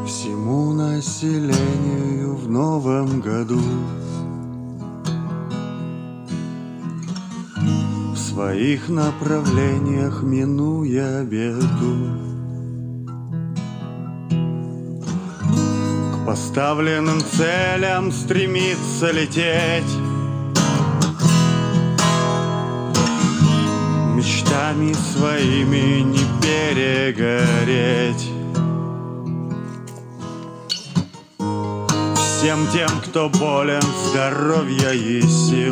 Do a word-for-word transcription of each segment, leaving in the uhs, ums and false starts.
всему населению в новом году. В своих направлениях минуя беду, к поставленным целям стремится лететь, мечтами своими не перегореть. Всем тем, кто болен, здоровья и сил,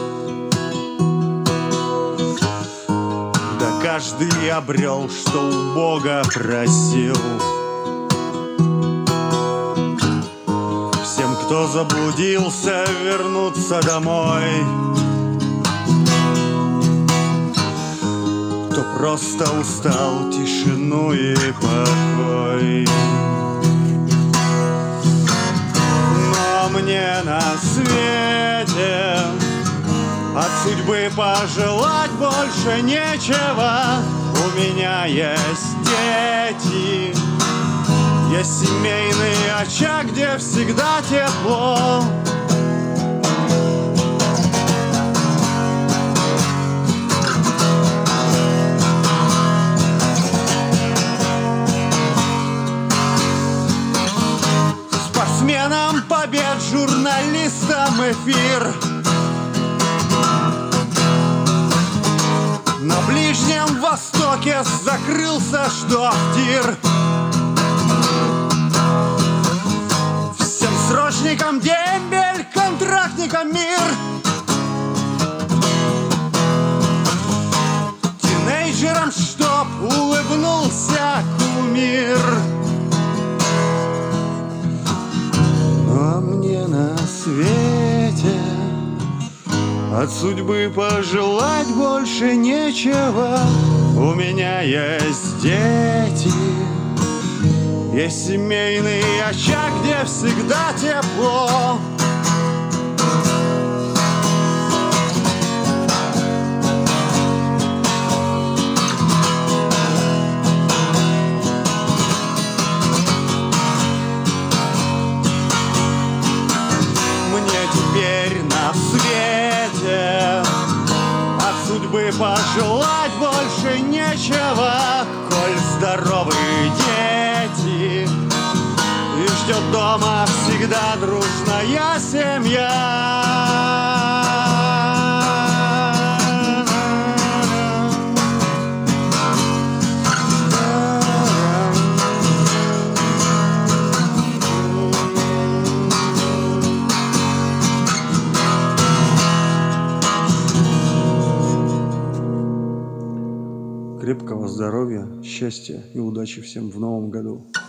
да каждый обрел, что у Бога просил. Всем, кто заблудился, вернуться домой, кто просто устал тишину и покой. Но мне на свете от судьбы пожелать больше нечего. У меня есть дети, есть семейный очаг, где всегда тепло. Спортсменам побед, журналистам эфир. На Ближнем Востоке закрылся штаб-тир. Всем срочникам дембель, контрактникам мир. Тинейджерам, чтоб улыбнулся кумир. А мне на свете от судьбы пожелать больше нечего. У меня есть дети, есть семейный очаг, где всегда тепло. Теперь на свете от судьбы пожелать больше нечего, коль здоровы дети и ждет дома всегда дружная семья. Крепкого здоровья, счастья и удачи всем в новом году.